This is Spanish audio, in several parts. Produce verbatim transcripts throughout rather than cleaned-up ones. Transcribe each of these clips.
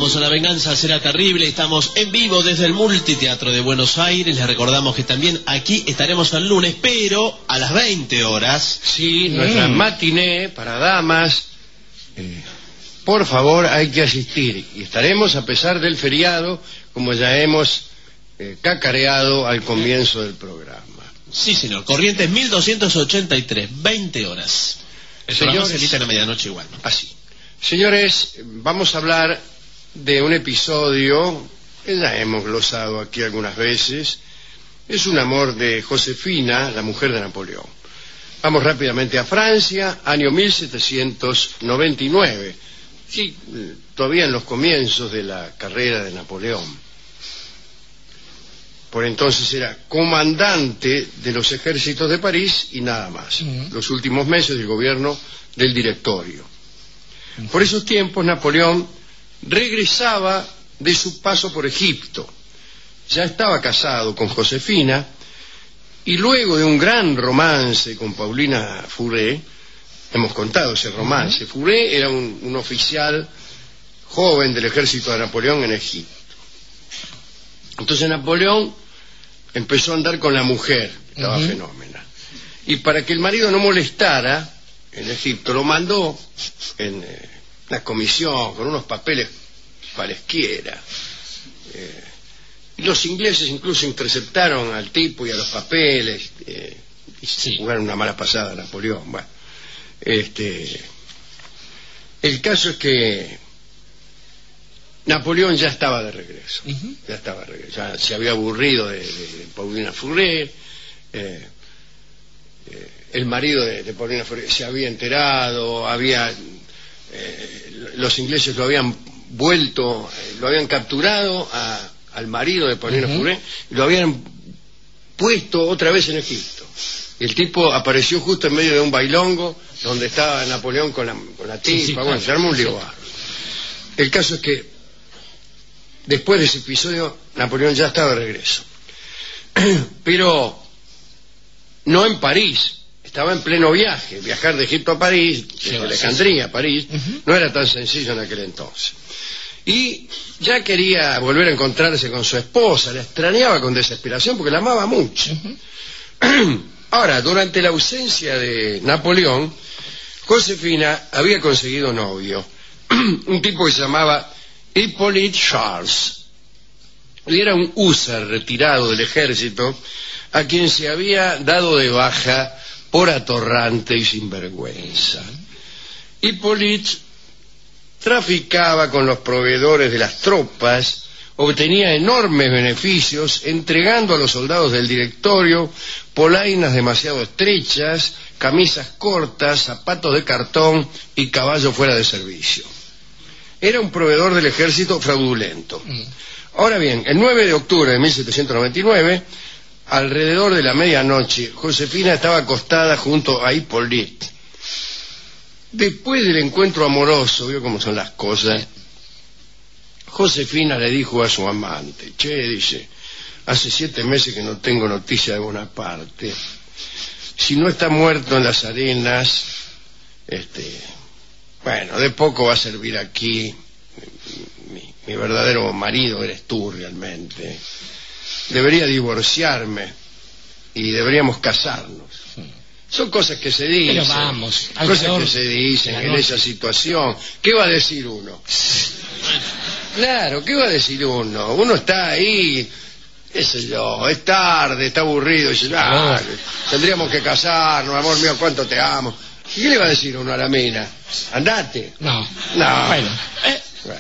Vamos a la venganza, será terrible. Estamos en vivo desde el Multiteatro de Buenos Aires. Les recordamos que también aquí estaremos el lunes, pero a las veinte horas. Sí, nuestra mm. matiné para damas. Eh, por favor, hay que asistir. Y estaremos a pesar del feriado, como ya hemos eh, cacareado al comienzo del programa. Sí, señor. Corrientes mil doscientos ochenta y tres, veinte horas. El programa se emite a la medianoche igual, ¿no? Así. Señores, vamos a hablar de un episodio que ya hemos glosado aquí algunas veces. Es un amor de Josefina, la mujer de Napoleón. Vamos rápidamente a Francia, año mil setecientos noventa y nueve. Sí, todavía en los comienzos de la carrera de Napoleón. Por entonces era comandante de los ejércitos de París y nada más. Uh-huh. Los últimos meses del gobierno del Directorio. Uh-huh. Por esos tiempos Napoleón regresaba de su paso por Egipto. Ya estaba casado con Josefina y luego de un gran romance con Paulina Fourré, hemos contado ese romance. Uh-huh. Fourré era un, un oficial joven del ejército de Napoleón en Egipto. Entonces Napoleón empezó a andar con la mujer, que estaba uh-huh. fenómena. Y para que el marido no molestara en Egipto, lo mandó en eh, una comisión con unos papeles cualesquiera. Eh, y los ingleses incluso interceptaron al tipo y a los papeles eh, y sí. jugaron una mala pasada a Napoleón. Bueno, este, el caso es que Napoleón ya estaba de regreso, uh-huh. ya estaba de regreso, ya se había aburrido de, de, de Paulina Fourré, eh, eh, el marido de, de Paulina Fourré se había enterado, había, eh, los ingleses lo habían vuelto, eh, lo habían capturado a, al marido de Paulina uh-huh. Fourré y lo habían puesto otra vez en Egipto. El tipo apareció justo en medio de un bailongo donde estaba Napoleón con la, con la tipa, sí, sí, bueno, claro. se armó un lío barro. El caso es que después de ese episodio, Napoleón ya estaba de regreso. Pero no en París, estaba en pleno viaje. Viajar de Egipto a París, de Alejandría a París, uh-huh. no era tan sencillo en aquel entonces. Y ya quería volver a encontrarse con su esposa, la extrañaba con desesperación porque la amaba mucho. Uh-huh. Ahora, durante la ausencia de Napoleón, Josefina había conseguido novio, un tipo que se llamaba Hippolyte Charles. Él era un húsar retirado del ejército a quien se había dado de baja por atorrante y sinvergüenza. Hippolyte traficaba con los proveedores de las tropas, obtenía enormes beneficios entregando a los soldados del Directorio polainas demasiado estrechas, camisas cortas, zapatos de cartón y caballo fuera de servicio. Era un proveedor del ejército fraudulento. Mm. Ahora bien, el nueve de octubre de mil setecientos noventa y nueve, alrededor de la medianoche, Josefina estaba acostada junto a Hippolyte. Después del encuentro amoroso, vio cómo son las cosas, Josefina le dijo a su amante, che, dice, hace siete meses que no tengo noticia de Bonaparte. Si no está muerto en las arenas, este... bueno, de poco va a servir aquí. Mi, mi verdadero marido eres tú realmente. Debería divorciarme y deberíamos casarnos. Son cosas que se dicen. Pero vamos, cosas que se dicen en esa situación. ¿Qué va a decir uno? Claro, ¿qué va a decir uno? Uno está ahí, qué sé yo, es tarde, está aburrido, y dice, ah, tendríamos que casarnos, amor mío, cuánto te amo. ¿Y qué le va a decir uno a la mina? Andate. No. No. Bueno. Eh. bueno.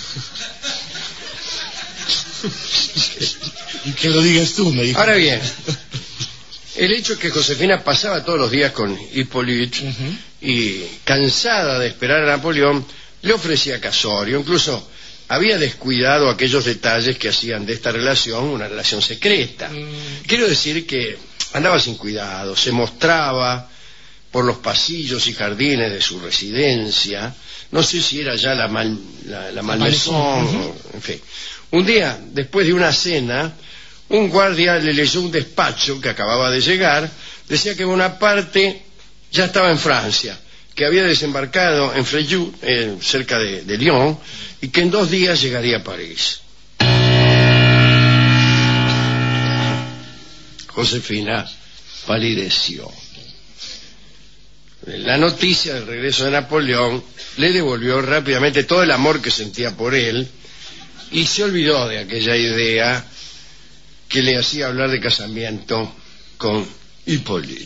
Y que lo digas tú, me dijo. Ahora bien, el hecho es que Josefina pasaba todos los días con Hippolyte uh-huh. y, cansada de esperar a Napoleón, le ofrecía casorio. Incluso había descuidado aquellos detalles que hacían de esta relación una relación secreta. Mm. Quiero decir que andaba sin cuidado, se mostraba por los pasillos y jardines de su residencia, no sé si era ya la, mal, la, la Malmaison, uh-huh. en fin. Un día, después de una cena, un guardia le leyó un despacho que acababa de llegar, decía que Bonaparte ya estaba en Francia, que había desembarcado en Frejus, eh, cerca de, de Lyon, y que en dos días llegaría a París. Josefina palideció. La noticia del regreso de Napoleón le devolvió rápidamente todo el amor que sentía por él y se olvidó de aquella idea que le hacía hablar de casamiento con Hippolyte.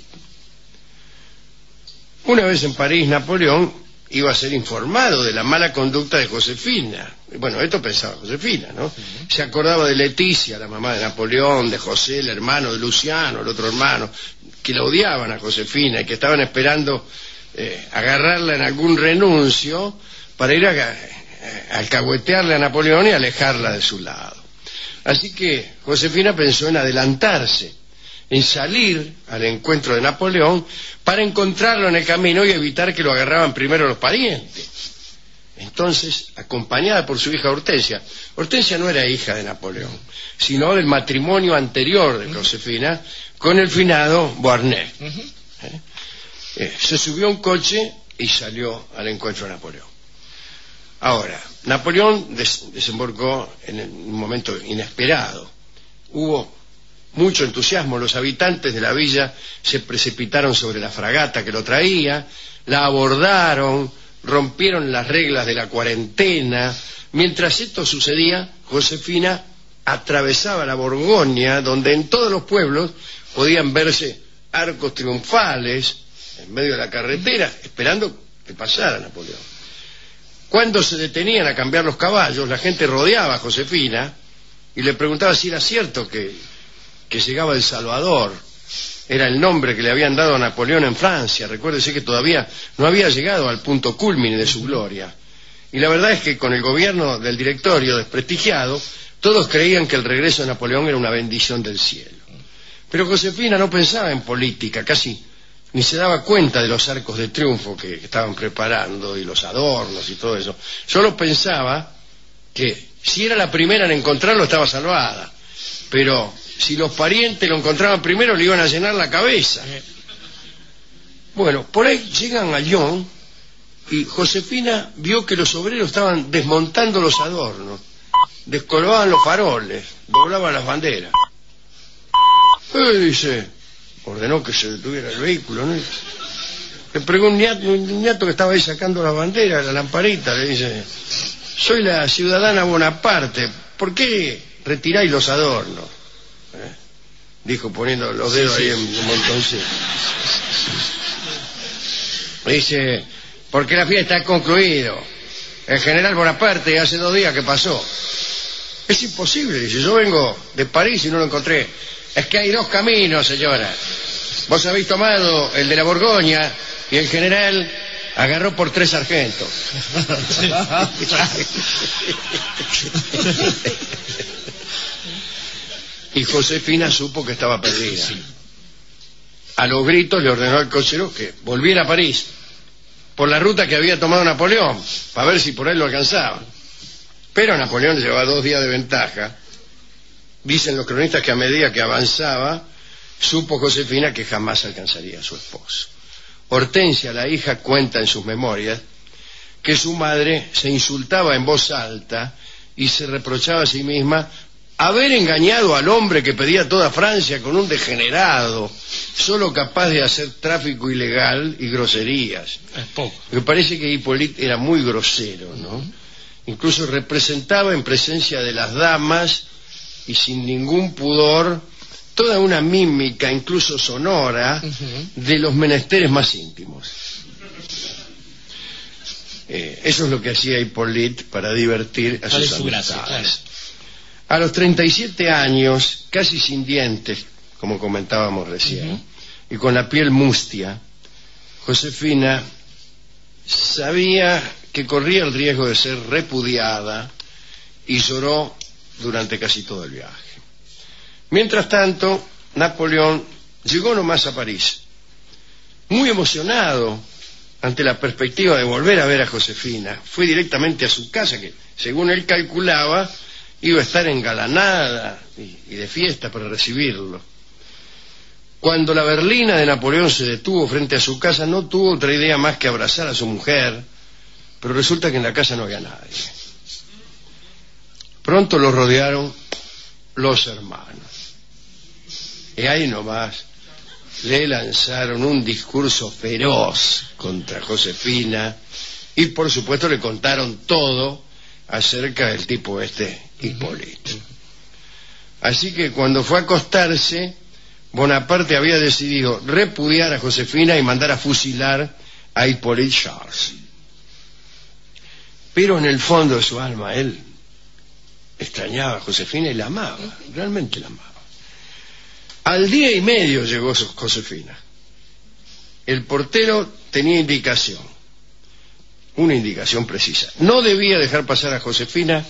Una vez en París, Napoleón iba a ser informado de la mala conducta de Josefina. Bueno, esto pensaba Josefina, ¿no? Se acordaba de Leticia, la mamá de Napoleón, de José, el hermano de Luciano, el otro hermano, que la odiaban a Josefina y que estaban esperando eh, agarrarla en algún renuncio para ir a, a alcahuetearle a Napoleón y alejarla de su lado. Así que Josefina pensó en adelantarse, en salir al encuentro de Napoleón para encontrarlo en el camino y evitar que lo agarraban primero los parientes. Entonces, acompañada por su hija Hortensia, Hortensia no era hija de Napoleón, sino del matrimonio anterior de Josefina con el finado Beauharnais. ¿Eh? Eh, se subió a un coche y salió al encuentro de Napoleón. Ahora, Napoleón des desembarcó en un momento inesperado. Hubo mucho entusiasmo, los habitantes de la villa se precipitaron sobre la fragata que lo traía, la abordaron, rompieron las reglas de la cuarentena. Mientras esto sucedía, Josefina atravesaba la Borgoña, donde en todos los pueblos podían verse arcos triunfales en medio de la carretera, esperando que pasara Napoleón. Cuando se detenían a cambiar los caballos, la gente rodeaba a Josefina y le preguntaba si era cierto que, que llegaba El Salvador. Era el nombre que le habían dado a Napoleón en Francia. Recuérdese que todavía no había llegado al punto culmine de su gloria. Y la verdad es que con el gobierno del Directorio desprestigiado, todos creían que el regreso de Napoleón era una bendición del cielo. Pero Josefina no pensaba en política, casi ni se daba cuenta de los arcos de triunfo que, que estaban preparando y los adornos y todo eso. Solo pensaba que si era la primera en encontrarlo estaba salvada, pero si los parientes lo encontraban primero le iban a llenar la cabeza. Bueno, por ahí llegan a Lyon y Josefina vio que los obreros estaban desmontando los adornos, descolgaban los faroles, doblaban las banderas. Eh, dice, ordenó que se detuviera el vehículo, ¿no? Le preguntó un niato, un niato que estaba ahí sacando la bandera, la lamparita, le dice, soy la ciudadana Bonaparte, ¿por qué retiráis los adornos? ¿Eh? Dijo poniendo los dedos sí, sí. ahí en un montoncito. Dice, porque la fiesta ha concluido. El general Bonaparte hace dos días que pasó. Es imposible, dice, yo vengo de París y no lo encontré. Es que hay dos caminos, señora. Vos habéis tomado el de la Borgoña y el general agarró por tres sargentos. Y Josefina supo que estaba perdida. A los gritos le ordenó al cochero que volviera a París por la ruta que había tomado Napoleón, para ver si por él lo alcanzaba. Pero Napoleón llevaba dos días de ventaja. Dicen los cronistas que a medida que avanzaba, supo Josefina que jamás alcanzaría a su esposo. Hortensia, la hija, cuenta en sus memorias que su madre se insultaba en voz alta y se reprochaba a sí misma haber engañado al hombre que pedía toda Francia con un degenerado, solo capaz de hacer tráfico ilegal y groserías. Es poco. Me parece que Hippolyte era muy grosero, ¿no? Uh-huh. Incluso representaba en presencia de las damas y sin ningún pudor toda una mímica, incluso sonora, uh-huh. de los menesteres más íntimos. Eh, eso es lo que hacía Hippolyte para divertir a sus amistades. A los treinta y siete años, casi sin dientes, como comentábamos recién, uh-huh. y con la piel mustia, Josefina sabía que corría el riesgo de ser repudiada y lloró durante casi todo el viaje. Mientras tanto, Napoleón llegó nomás a París, muy emocionado ante la perspectiva de volver a ver a Josefina. Fue directamente a su casa, que según él calculaba iba a estar engalanada y, y de fiesta para recibirlo. Cuando la berlina de Napoleón se detuvo frente a su casa, no tuvo otra idea más que abrazar a su mujer, pero resulta que en la casa no había nadie. Pronto lo rodearon los hermanos. Y ahí nomás le lanzaron un discurso feroz contra Josefina y por supuesto le contaron todo acerca del tipo este Hipólito. Así que cuando fue a acostarse, Bonaparte había decidido repudiar a Josefina y mandar a fusilar a Hippolyte Charles. Pero en el fondo de su alma él extrañaba a Josefina y la amaba, realmente la amaba. Al día y medio llegó Josefina. El portero tenía indicación, una indicación precisa. No debía dejar pasar a Josefina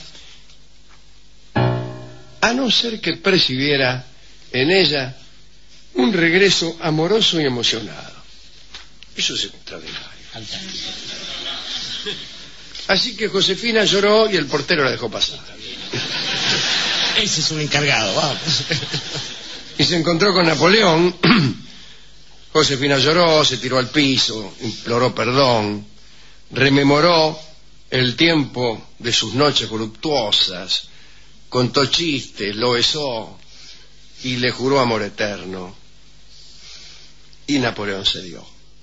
a no ser que percibiera en ella un regreso amoroso y emocionado. Eso es extraordinario. Así que Josefina lloró y el portero la dejó pasar. Ese es un encargado, vamos. Y se encontró con Napoleón. Josefina lloró, se tiró al piso, imploró perdón, rememoró el tiempo de sus noches voluptuosas, contó chistes, lo besó y le juró amor eterno. Y Napoleón cedió.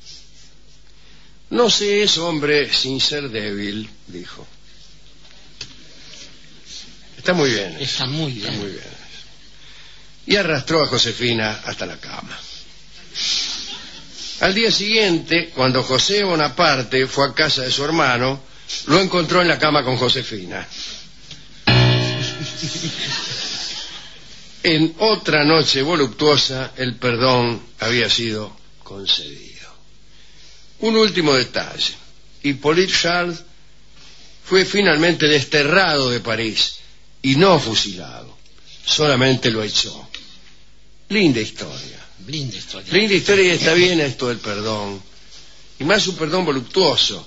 No se es hombre sin ser débil, dijo. Está muy bien. Está muy bien. Está muy bien. Y arrastró a Josefina hasta la cama. Al día siguiente, cuando José Bonaparte fue a casa de su hermano, lo encontró en la cama con Josefina. En otra noche voluptuosa, el perdón había sido concedido. Un último detalle. Hippolyte Charles fue finalmente desterrado de París y no fusilado. Solamente lo echó. Linda historia. Linda historia. Linda historia y está bien esto del perdón. Y más un perdón voluptuoso.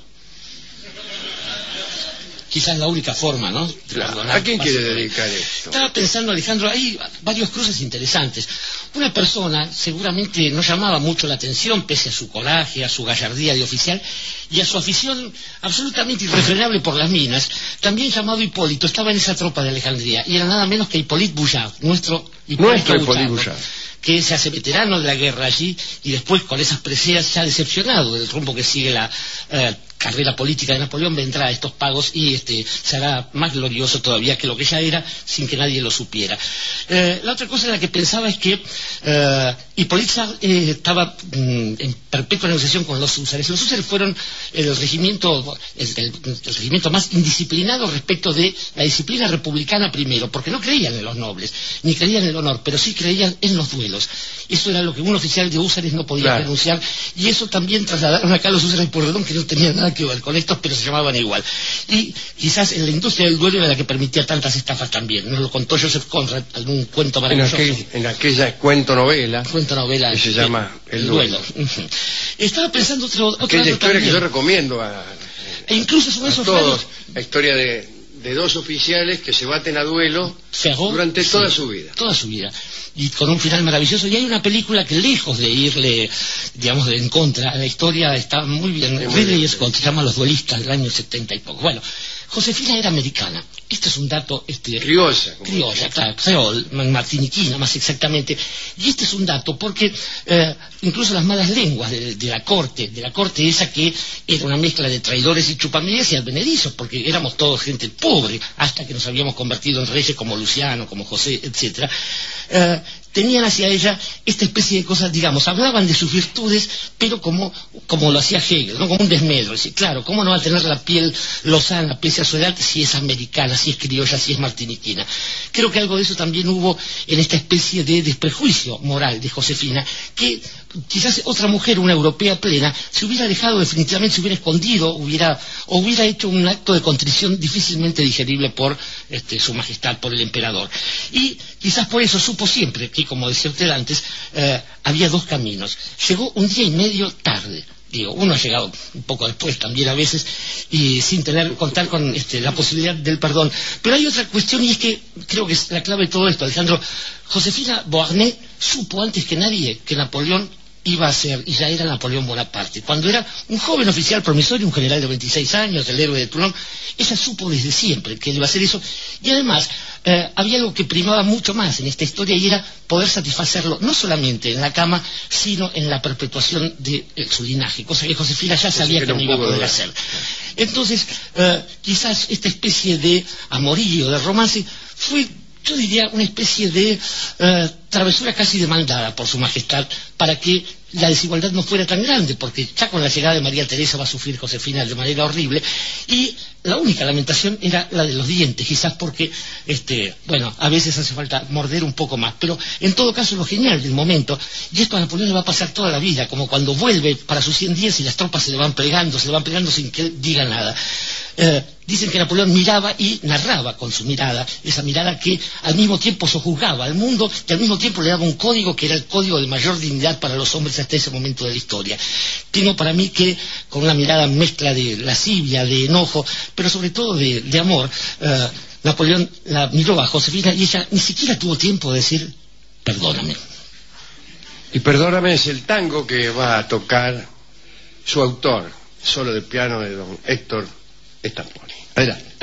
Quizás la única forma, ¿no? Claro. ¿A quién quiere dedicar esto? Estaba pensando, Alejandro, hay varios cruces interesantes. Una persona seguramente no llamaba mucho la atención, pese a su coraje, a su gallardía de oficial y a su afición absolutamente irrefrenable por las minas, también llamado Hipólito, estaba en esa tropa de Alejandría, y era nada menos que Hippolyte Bouillard, nuestro Nuestro Hippolyte Bouillard, que se hace veterano de la guerra allí y después con esas preseas ya decepcionado del rumbo que sigue la eh, carrera política de Napoleón, vendrá a estos pagos y este será más glorioso todavía que lo que ya era, sin que nadie lo supiera. Eh, la otra cosa en la que pensaba es que eh, Hippolyte eh, estaba mm, en perpetua negociación con los húsares. Los húsares fueron el regimiento el, el, el regimiento más indisciplinado respecto de la disciplina republicana primero, porque no creían en los nobles, ni creían en el honor, pero sí creían en los duelos. Eso era lo que un oficial de húsares no podía claro. renunciar, y eso también trasladaron acá a los húsares de Pueyrredón, que no tenían nada que ver con estos, pero se llamaban igual. Y quizás en la industria del duelo era la que permitía tantas estafas también. Nos lo contó Joseph Conrad, algún cuento maravilloso. En, aquel, en aquella cuento novela, cuento novela que se el, llama El, el Duelo. duelo. Estaba pensando otro, otro aquella historia también. que yo recomiendo a, a, e incluso son a esos todos. raros... La historia de, de dos oficiales que se baten a duelo Ferró, durante toda sí, su vida. Toda su vida. Y con un final maravilloso. Y hay una película que, lejos de irle, digamos, de en contra, la historia está muy bien. Ridley Scott, se llama Los Duelistas, del año setenta y poco. Bueno, Josefina era americana. Este es un dato... Este, criolla. Criolla, claro, creol, martiniquina más exactamente. Y este es un dato porque eh, incluso las malas lenguas de, de la corte, de la corte esa que era una mezcla de traidores y chupamedias y advenedizos, porque éramos todos gente pobre, hasta que nos habíamos convertido en reyes como Luciano, como José, etcétera. Eh, tenían hacia ella esta especie de cosas, digamos, hablaban de sus virtudes, pero como, como lo hacía Hegel, ¿no? Como un desmedro. Es decir, claro, ¿cómo no va a tener la piel lozana pese a su edad si es americana, si es criolla, si es martiniquina? Creo que algo de eso también hubo en esta especie de desprejuicio moral de Josefina, que quizás otra mujer, una europea plena, se hubiera dejado definitivamente, se hubiera escondido, hubiera, o hubiera hecho un acto de contrición difícilmente digerible por este, su majestad, por el emperador. Y quizás por eso supo siempre que, como decía usted antes, eh, había dos caminos. Llegó un día y medio tarde. digo, uno ha llegado un poco después también a veces y sin tener contar con este, la posibilidad del perdón. Pero hay otra cuestión y es que creo que es la clave de todo esto, Alejandro. Josefina Beauharnais supo antes que nadie que Napoleón iba a ser, y ya era Napoleón Bonaparte. Cuando era un joven oficial promisorio, un general de veintiséis años, el héroe de Toulon, ella supo desde siempre que él iba a hacer eso, y además eh, había algo que primaba mucho más en esta historia, y era poder satisfacerlo, no solamente en la cama, sino en la perpetuación de eh, su linaje, cosa que Josefina ya sabía que, que no iba a poder hacer. Entonces, eh, quizás esta especie de amorío, de romance, fue, yo diría, una especie de eh, travesura casi demandada por su majestad para que la desigualdad no fuera tan grande, porque ya con la llegada de María Teresa va a sufrir Josefina de manera horrible, y la única lamentación era la de los dientes, quizás porque, este, bueno, a veces hace falta morder un poco más, pero en todo caso lo genial del momento, y esto a Napoleón le va a pasar toda la vida, como cuando vuelve para sus cien días y las tropas se le van plegando, se le van plegando sin que él diga nada. Eh, dicen que Napoleón miraba y narraba con su mirada, esa mirada que al mismo tiempo sojuzgaba al mundo y al mismo tiempo le daba un código que era el código de mayor dignidad para los hombres hasta ese momento de la historia. Tengo para mí que con una mirada mezcla de lascivia, de enojo, pero sobre todo de, de amor, eh, Napoleón la miró a Josefina y ella ni siquiera tuvo tiempo de decir perdóname. Y perdóname es el tango que va a tocar su autor, solo de piano de don Héctor Stamponi. Adelante.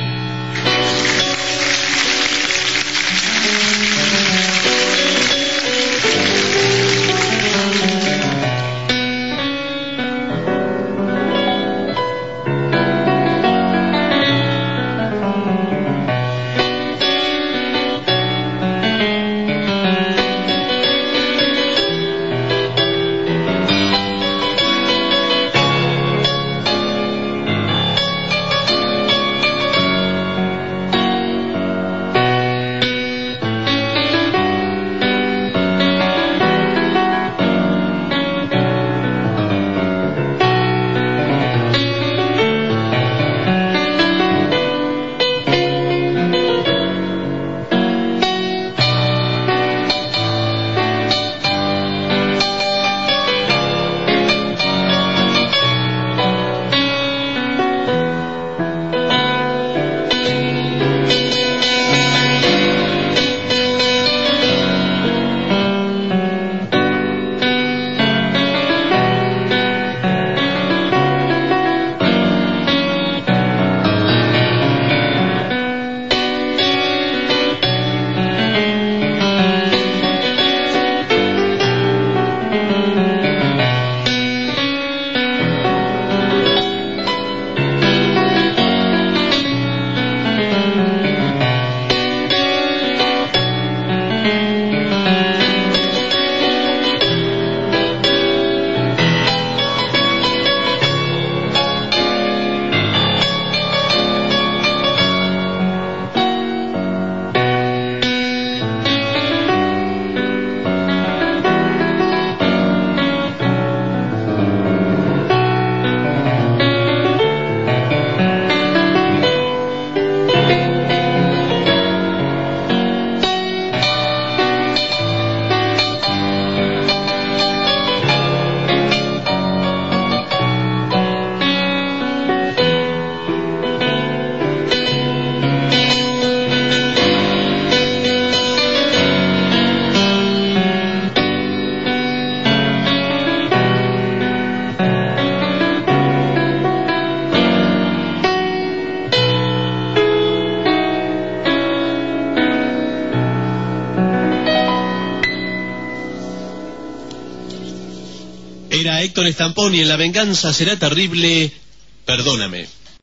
Era Héctor Stamponi en La venganza será terrible, perdóname.